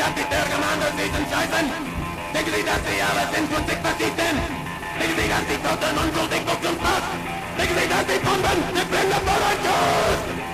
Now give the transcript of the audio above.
dass die Bürgermänner sie zum Scheißen? Denken Sie, dass Sie alle sind und sich verdienten? Denken Sie, dass die Toten unschuldig auf uns passt? Denken Sie, dass die Bomben die Blinde vor euch tust?